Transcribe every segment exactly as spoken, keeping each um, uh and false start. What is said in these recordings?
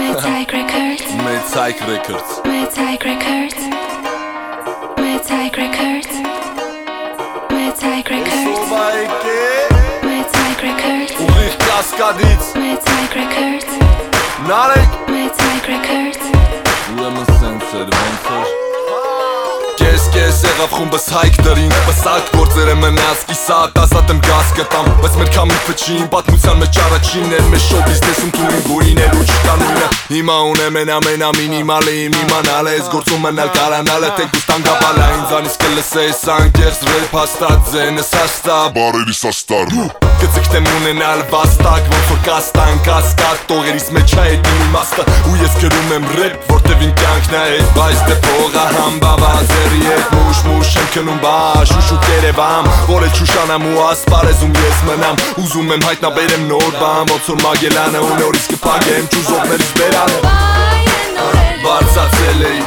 Metzike Records. Metzike Records. Metzike Records. Metzike Records. Metzike Records. Metzike Records. Ուղիղ Կասկադից Metzike Records. Նարեկ Metzike Records. Ուրեմն սենց էր ոնց էր Կես կես եղավ խումբս հայք դրինք Պսակ գործերը մնաց կիսատ ազատ եմ գազ կտամ Բայց մեր կամիքը չի իմ պատմության մեջ առաջինն էր Մեր շոու բիզնեսում թուրին գույներ ու չկա նույնը Հիմա ունեմ են ամենա մինիմալը իմ իմանալը Ես գործում մնալ կարանալը թե գուստան գապալա Ինձանից կլսես անկեղծ ռեփ հաստատ ձենս հաստա Բարերիս աստար Գծիքտ եմ ունենալ վաստակ ոնց որ կաստան կասկատ Տողերիս մեջ է էտ իմ իմաստը ու ես գրում եմ ռեփ Որտև իմ կյանքն է էտ բայց դե փողա համբավա ձերի էտ Մուշ մուշ եմ քնում բաշ ու շուտ երևամ Որ էլ չուշանամ ու ասպարեզում ես մնամ Ուզում եմ հայտնաբերեմ նոր բան ոնց որ Մագելանը ու նորից կփակեմ ճուզողներից բերանը Բարձացել էի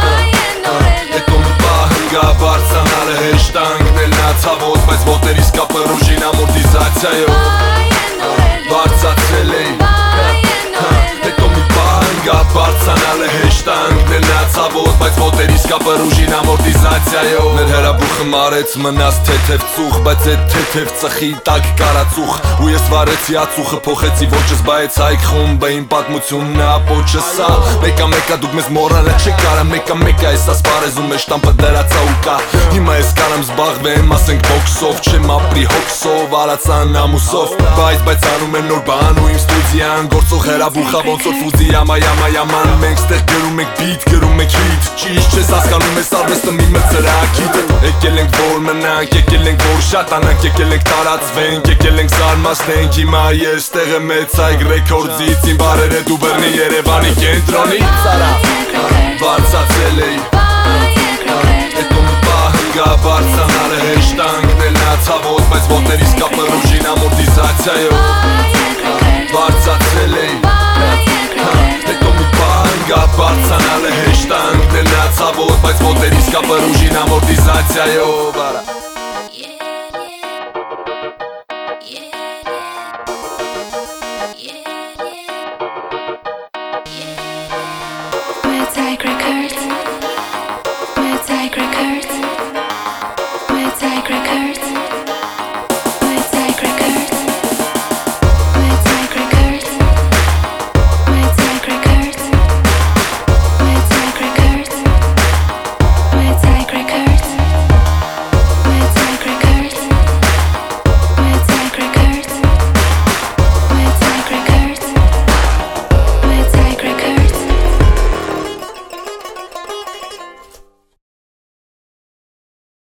Հետո մի պահ հնգա բարձանալը հեշտանգն էլ նա ցավոտ Բայց ոտերիս կապը ռուժին ամորտիզացիայով Բարձացել էի Հետո մի պահ հնգա բարձանալը հեշտանգն էլ նա ցավոտ Բայց ոտերիս կապը ռուժին ամորտիզացիայով Մեր հրաբուխը մարեց մնաց թեթև ծուխ Բայց էդ թեթև ծխի տակ կարացուխ Ու ես վարեցի ացուխը փոխեցի ոչս Բայց հայք խումբը իմ պատմությունն է ապոչը սա Մեկա մեկա դուք մեզ մոռանալ չեք կարա Մեկա մեկա ես ասպարեզում մեջ տամպը դրացա ու կա Հիմա ես կարամ զբաղվեմ ասենք բոքսով Չեմ ապրի հոգսով արացան ամուսով Բայց բայց անում եմ նոր բան ու իմ ստուդիան Գործող հրաբուխա ոնց որ ֆուզի Yama yama yaman Մենք ստեղ գրում ենք beat գրում ենք hit Ճիշտ չես հասկանում ես արվեստը մի մծրակիտ Եկել ենք որ մնանք եկել ենք որ շատանանք Եկել ենք տարածվենք եկել ենք զարմացնենք Հիմա ես տեղը Metzike Records-ից Իմ բարերը դու բռնի Երևանի կենտրոնից Արա Բարձացել էի Հետո մի պահ հնգա բարձանալը հեշտանգն էլ նա ցավոտ Բայց ոտերիս կապը ռուժին ամորտիզացիայով Բարձացել էի Հետո մի պահ հնգա բարձանալը հեշտանգն էլ նա ցավոտ Բայց ոտերիս կապը ռուժին ամորտիզացիայով